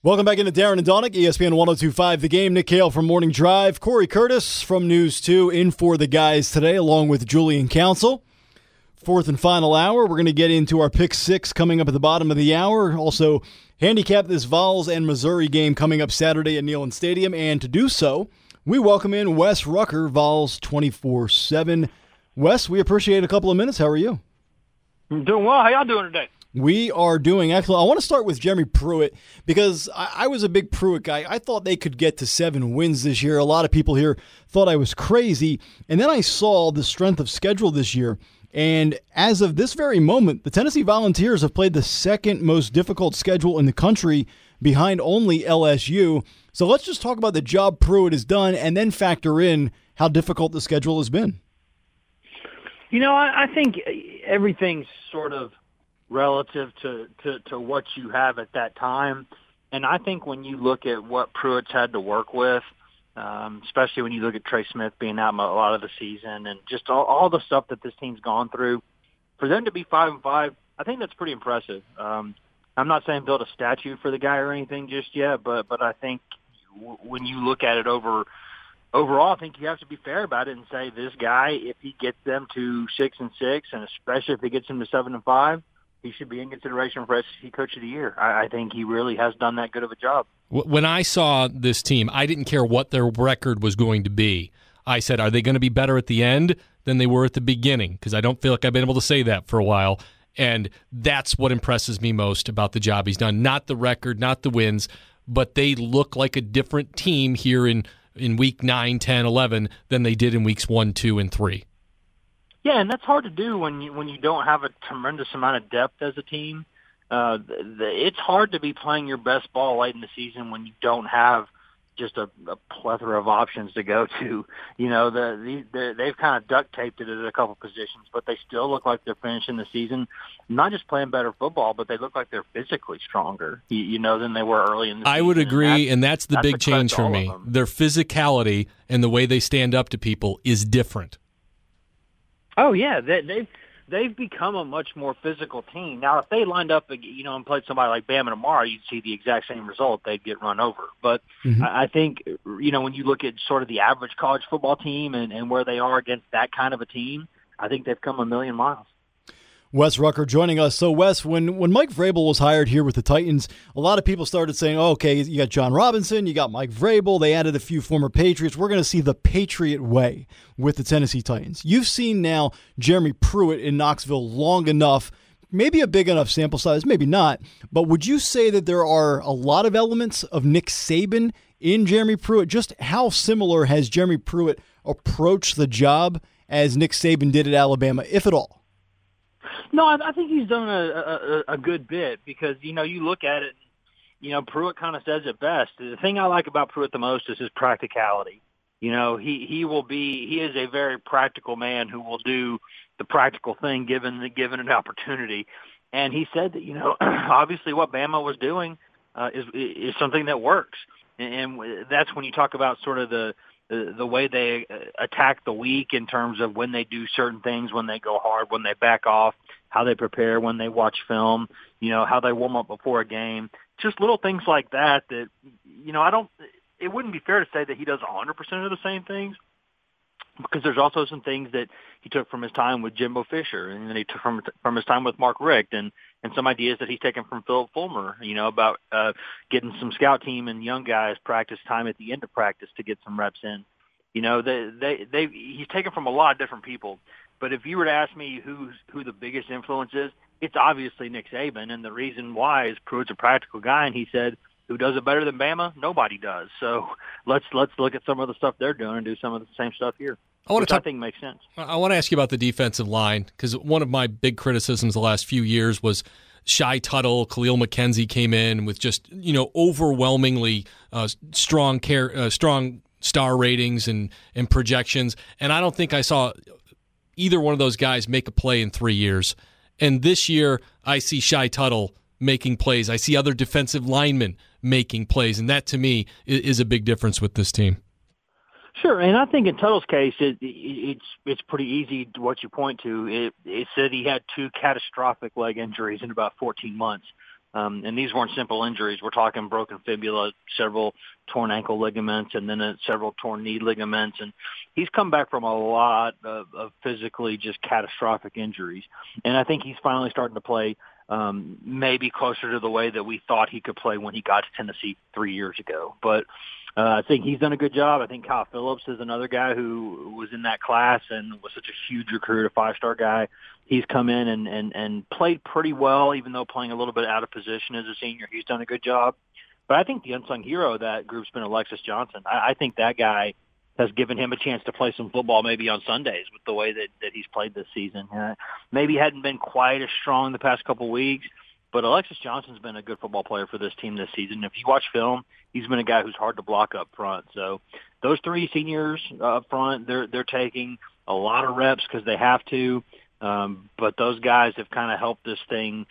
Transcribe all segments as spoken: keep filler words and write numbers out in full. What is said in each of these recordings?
Welcome back into Darren and Donick, E S P N one oh two point five The Game. Nick Kale from Morning Drive. Corey Curtis from News two in for the guys today, along with Julian Council. Fourth and final hour. We're going to get into our pick six coming up at the bottom of the hour. Also, handicap this Vols and Missouri game coming up Saturday at Neyland Stadium. And to do so, we welcome in Wes Rucker, Vols twenty-four seven. Wes, we appreciate a couple of minutes. How are you? I'm doing well. How y'all doing today? We are doing excellent. I want to start with Jeremy Pruitt because I, I was a big Pruitt guy. I thought they could get to seven wins this year. A lot of people here thought I was crazy. And then I saw the strength of schedule this year. And as of this very moment, the Tennessee Volunteers have played the second most difficult schedule in the country behind only L S U. So let's just talk about the job Pruitt has done and then factor in how difficult the schedule has been. You know, I, I think everything's sort of relative to, to, to what you have at that time. And I think when you look at what Pruitt's had to work with, um, especially when you look at Trey Smith being out a lot of the season and just all, all the stuff that this team's gone through, for them to be five and five, I think that's pretty impressive. Um, I'm not saying build a statue for the guy or anything just yet, but but I think w- when you look at it over overall, I think you have to be fair about it and say this guy, if he gets them to six and six, and especially if he gets them to seven and five, he should be in consideration for S E C Coach of the Year. I, I think he really has done that good of a job. When I saw this team, I didn't care what their record was going to be. I said, are they going to be better at the end than they were at the beginning? Because I don't feel like I've been able to say that for a while. And that's what impresses me most about the job he's done. Not the record, not the wins, but they look like a different team here in, in week nine, ten, eleven than they did in weeks one, two, and three. Yeah, and that's hard to do when you when you don't have a tremendous amount of depth as a team. Uh, the, the, it's hard to be playing your best ball late in the season when you don't have just a, a plethora of options to go to. You know, the, the they've kind of duct taped it at a couple positions, but they still look like they're finishing the season not just playing better football, but they look like they're physically stronger, you, you know, than they were early in the I season. I would agree, and that's, and that's the that's big change for me. Their physicality and the way they stand up to people is different. Oh yeah, they, they've they've become a much more physical team. Now, if they lined up, you know, and played somebody like Bama tomorrow, you'd see the exact same result. They'd get run over. But mm-hmm. I, I think, you know, when you look at sort of the average college football team and, and where they are against that kind of a team, I think they've come a million miles. Wes Rucker joining us. So, Wes, when, when Mike Vrabel was hired here with the Titans, a lot of people started saying, oh, okay, you got John Robinson, you got Mike Vrabel, they added a few former Patriots. We're going to see the Patriot way with the Tennessee Titans. You've seen now Jeremy Pruitt in Knoxville long enough, maybe a big enough sample size, maybe not, but would you say that there are a lot of elements of Nick Saban in Jeremy Pruitt? Just how similar has Jeremy Pruitt approached the job as Nick Saban did at Alabama, if at all? No, I, I think he's done a, a, a good bit because, you know, you look at it, you know, Pruitt kind of says it best. The thing I like about Pruitt the most is his practicality. You know, he, he will be, he is a very practical man who will do the practical thing given the, given an opportunity. And he said that, you know, obviously what Bama was doing uh, is, is something that works. And, and that's when you talk about sort of the, The, the way they attack the week in terms of when they do certain things, when they go hard, when they back off, how they prepare, when they watch film, you know, how they warm up before a game. Just little things like that that, you know, I don't – it wouldn't be fair to say that he does one hundred percent of the same things because there's also some things that he took from his time with Jimbo Fisher and then he took from from his time with Mark Richt and, and some ideas that he's taken from Philip Fulmer, you know, about uh, getting some scout team and young guys practice time at the end of practice to get some reps in. You know, they, they, they, he's taken from a lot of different people. But if you were to ask me who's, who the biggest influence is, it's obviously Nick Saban. And the reason why is Pruitt's a practical guy, and he said, who does it better than Bama? Nobody does. So let's let's look at some of the stuff they're doing and do some of the same stuff here. I want which to talk, I think makes sense. I want to ask you about the defensive line because one of my big criticisms the last few years was Shy Tuttle, Khalil McKenzie came in with just, you know, overwhelmingly uh, strong care, uh, strong star ratings and, and projections. And I don't think I saw either one of those guys make a play in three years. And this year I see Shy Tuttle making plays. I see other defensive linemen making plays. And that to me is, is a big difference with this team. Sure, and I think in Tuttle's case, it, it, it's it's pretty easy to what you point to. It, it said he had two catastrophic leg injuries in about fourteen months. Um, and these weren't simple injuries. We're talking broken fibula, several torn ankle ligaments, and then uh, several torn knee ligaments. And he's come back from a lot of, of physically just catastrophic injuries. And I think he's finally starting to play um, maybe closer to the way that we thought he could play when he got to Tennessee three years ago. But uh, I think he's done a good job. I think Kyle Phillips is another guy who was in that class and was such a huge recruit, a five-star guy. He's come in and, and, and played pretty well, even though playing a little bit out of position as a senior. He's done a good job. But I think the unsung hero of that group's been Alexis Johnson. I, I think that guy has given him a chance to play some football maybe on Sundays with the way that, that he's played this season. Uh, maybe hadn't been quite as strong the past couple weeks, but Alexis Johnson's been a good football player for this team this season. If you watch film, he's been a guy who's hard to block up front. So those three seniors up front, they're they're taking a lot of reps because they have to. Um, but those guys have kind of helped this thing.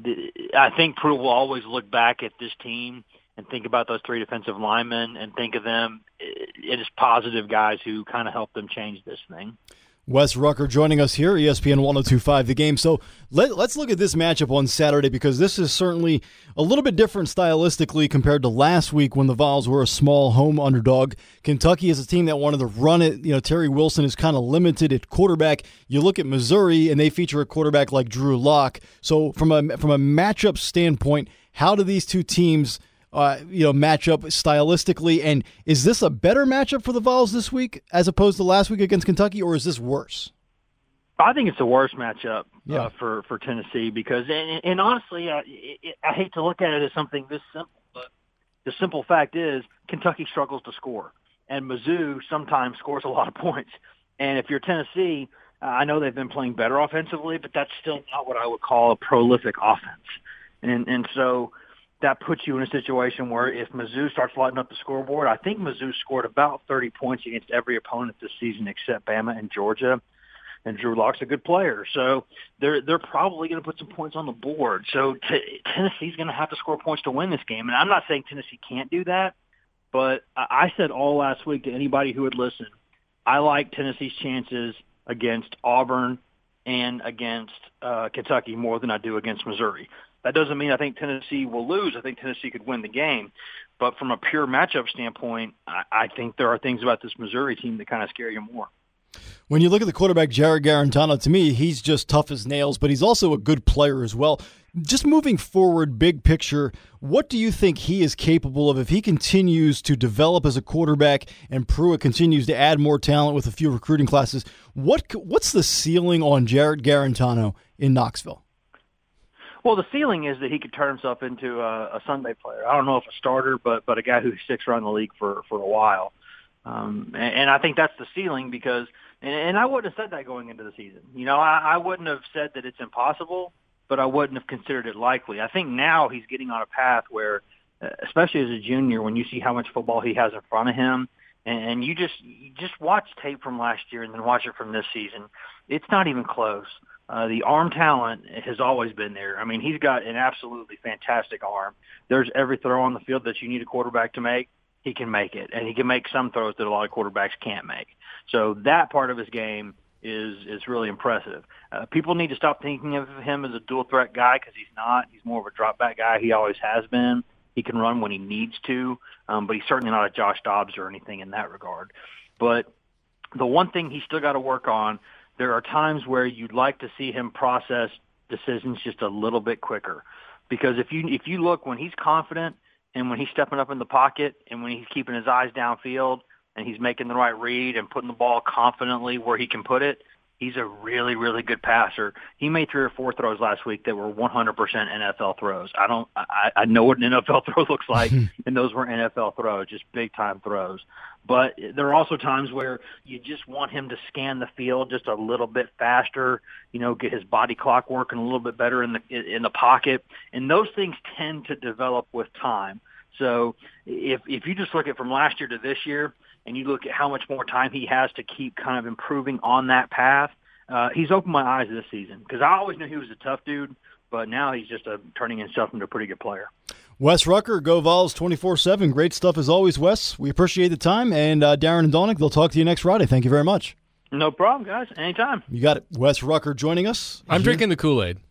I think Pruitt will always look back at this team and think about those three defensive linemen and think of them as positive guys who kind of helped them change this thing. Wes Rucker joining us here, E S P N one oh two point five The Game. So let, let's look at this matchup on Saturday, because this is certainly a little bit different stylistically compared to last week when the Vols were a small home underdog. Kentucky is a team that wanted to run it. You know, Terry Wilson is kind of limited at quarterback. You look at Missouri, and they feature a quarterback like Drew Lock. So from a from a matchup standpoint, how do these two teams Uh, you know, match up stylistically, and is this a better matchup for the Vols this week as opposed to last week against Kentucky, or is this worse? I think it's a worse matchup yeah. uh, for for Tennessee because, and, and honestly, I, it, I hate to look at it as something this simple, but the simple fact is Kentucky struggles to score, and Mizzou sometimes scores a lot of points. And if you're Tennessee, uh, I know they've been playing better offensively, but that's still not what I would call a prolific offense, and and so. That puts you in a situation where if Mizzou starts lighting up the scoreboard, I think Mizzou scored about thirty points against every opponent this season except Bama and Georgia. And Drew Lock's a good player, so they're they're probably going to put some points on the board. So t- Tennessee's going to have to score points to win this game. And I'm not saying Tennessee can't do that, but I said all last week to anybody who would listen, I like Tennessee's chances against Auburn and against uh, Kentucky more than I do against Missouri. That doesn't mean I think Tennessee will lose. I think Tennessee could win the game. But from a pure matchup standpoint, I, I think there are things about this Missouri team that kind of scare you more. When you look at the quarterback, Jared Garantano, to me, he's just tough as nails, but he's also a good player as well. Just moving forward, big picture, what do you think he is capable of if he continues to develop as a quarterback and Pruitt continues to add more talent with a few recruiting classes? What What's the ceiling on Jared Garantano in Knoxville? Well, the ceiling is that he could turn himself into a, a Sunday player. I don't know if a starter, but but a guy who sticks around the league for, for a while. Um, and, and I think that's the ceiling because, and, and I wouldn't have said that going into the season. You know, I, I wouldn't have said that it's impossible, but I wouldn't have considered it likely. I think now he's getting on a path where, especially as a junior, when you see how much football he has in front of him, and, and you just you just watch tape from last year and then watch it from this season, it's not even close. Uh, the arm talent has always been there. I mean, he's got an absolutely fantastic arm. There's every throw on the field that you need a quarterback to make, he can make it. And he can make some throws that a lot of quarterbacks can't make. So that part of his game is is really impressive. Uh, people need to stop thinking of him as a dual-threat guy because he's not. He's more of a drop-back guy. He always has been. He can run when he needs to, um, but he's certainly not a Josh Dobbs or anything in that regard. But the one thing he's still got to work on, there are times where you'd like to see him process decisions just a little bit quicker. Because if you if you look, when he's confident and when he's stepping up in the pocket and when he's keeping his eyes downfield and he's making the right read and putting the ball confidently where he can put it, he's a really, really good passer. He made three or four throws last week that were one hundred percent N F L throws. I don't, I, I know what an N F L throw looks like, and those were N F L throws, just big-time throws. But there are also times where you just want him to scan the field just a little bit faster, you know, get his body clock working a little bit better in the in the pocket, and those things tend to develop with time. So if if you just look at from last year to this year, and you look at how much more time he has to keep kind of improving on that path, uh, he's opened my eyes this season because I always knew he was a tough dude, but now he's just a, turning himself into a pretty good player. Wes Rucker, Go Vols twenty-four seven. Great stuff as always, Wes. We appreciate the time. And uh, Darren and Donick, they'll talk to you next Friday. Thank you very much. No problem, guys. Anytime. You got it. Wes Rucker joining us. I'm here. drinking the Kool-Aid.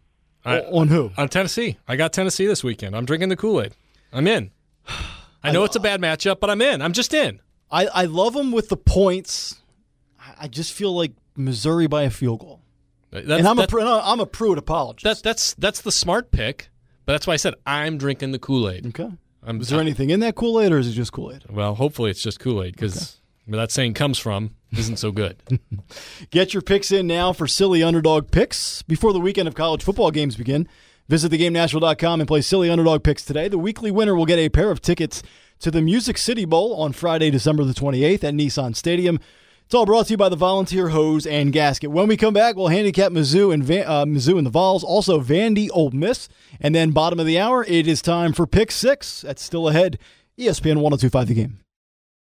I, on who? On Tennessee. I got Tennessee this weekend. I'm drinking the Kool-Aid. I'm in. I know I, it's a bad matchup, but I'm in. I'm just in. I, I love them with the points. I just feel like Missouri by a field goal. That's, and I'm a I'm a Pruitt apologist. That's that's that's the smart pick, but that's why I said I'm drinking the Kool-Aid. Okay. I'm, is there I, anything in that Kool-Aid, or is it just Kool-Aid? Well, hopefully it's just Kool-Aid, because okay. where that saying comes from isn't so good. Get your picks in now for Silly Underdog Picks before the weekend of college football games begin. Visit the game nashville dot com and play Silly Underdog Picks today. The weekly winner will get a pair of tickets to the Music City Bowl on Friday, December the twenty-eighth at Nissan Stadium. It's all brought to you by the Volunteer Hose and Gasket. When we come back, we'll handicap Mizzou and Van, uh, Mizzou and the Vols, also Vandy, Ole Miss. And then bottom of the hour, it is time for Pick Six. That's still ahead. E S P N one oh two point five The Game.